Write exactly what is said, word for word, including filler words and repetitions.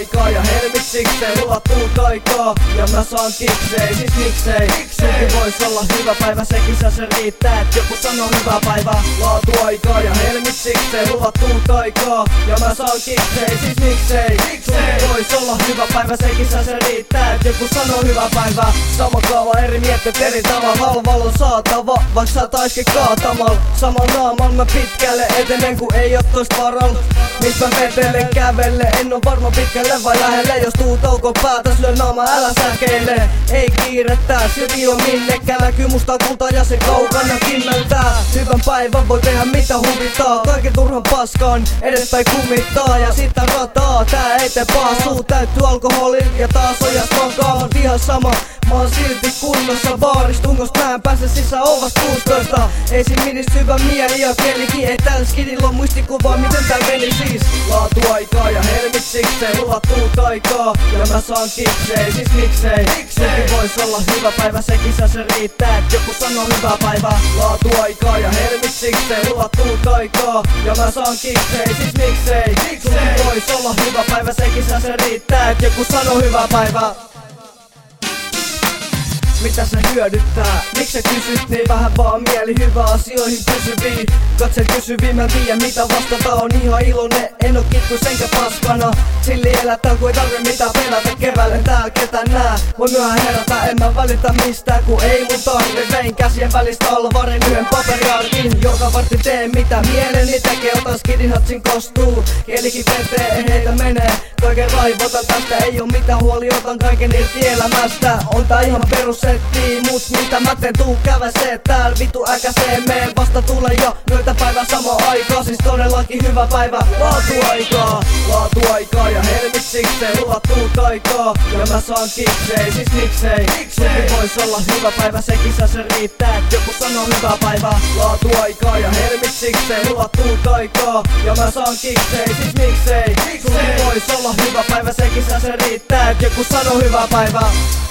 aikaa ja helmit siksei, luvattuut aikaa ja mä saan kiksei, siis miksei? Silti vois olla hyvä päivä, se kisä se riittää, et joku sanoo hyvä päivä. Laatu aikaa ja helmit siksei, luvattuut aikaa ja mä saan kiksei, siis miksei? Silti vois olla hyvä päivä, se kisä se riittää, et joku sanoo hyvä päivä. Sama kaava eri mietteet eri tavalla, halvalla on saatava, vaikka sä taiskin kaatamal. Samalla naamal mä pitkälle etenen, kun ei oo toist varalla. Mis mä vetelen kävelle, en oo varma pitkälle vai lähelle. Jos tuu touko päätäs, lyö naama, älä säkeile. Ei kiirettä, silti on minnekään. Näkyy musta kultaa ja se kaukana kimmeltää. Hyvän päivän voi tehdä mitä huvittaa. Kaiken turhan paskaan edespäin kumittaa. Ja sitä rataa, tää ei tee paha. Suu täyttyy alkoholin ja taas ojas makaa. On ihan sama, mä oon silti kunnossa. Baaris tungosta mä en pääse sisään ovas kuusitoista. Ei siinä minist hyvä mieli ja kielikin. Ei tällä skidillä on muistikuvaa, miten tää meni siis. Laatu aikaa ja helmit siksei, luvattuut aikaa ja mä saan kiksei, siis miksei? Silti vois olla hyvä päivä, se kisä se riittää, et joku sanoo hyvä päivä. Laatu aikaa ja helmit siksei, luvattuut aikaa ja mä saan kiksei, siis miksei? Silti vois olla hyvä päivä, se kisä se riittää, et joku sanoo hyvä päivä. Mitä se hyödyttää? Miksi sä kysyt niin vähän vaan mieli hyvä asioihin pysyviin? Katse kysyviin, mä en tiedä mitä vastata, on ihan iloinen. En oo kitkus enkä paskana, silti elätään kun ei tarvi mitään pelätä. Keväälle täällä ketä nää, voi myöhään herätä, en mä välitä mistään kun ei mun tarvi. Vein käsien välistä alvarin yhden paperiarkin, joka vartti teen mitä mieleni tekee. Otan skidin hatsin kostuu, kielikin vetee, heitä menee. Kaiken raivotan tästä, ei oo mitään huoli, otan kaiken irti elämästä. On tää ihan perus mut mitä mä teen, tuu käväsee tääl vitu äkäsee, meen vasta tulee jo noita päivää samaan aikaan, siis todellakin hyvä päivä. Laatu aikaa, laatu aikaa ja helmit siksei, luvattuut aikaa ja mä saan kiksei, siis miksei? Silti vois olla hyvä päivä, se kisä se riittää, et joku sanoo hyvä päivä. Laatu aikaa ja helmit siksei, luvattuut aikaa ja mä saan kiksei, siis miksei? Silti vois olla hyvä päivä, se kisä se riittää, et joku sanoo hyvä päivä.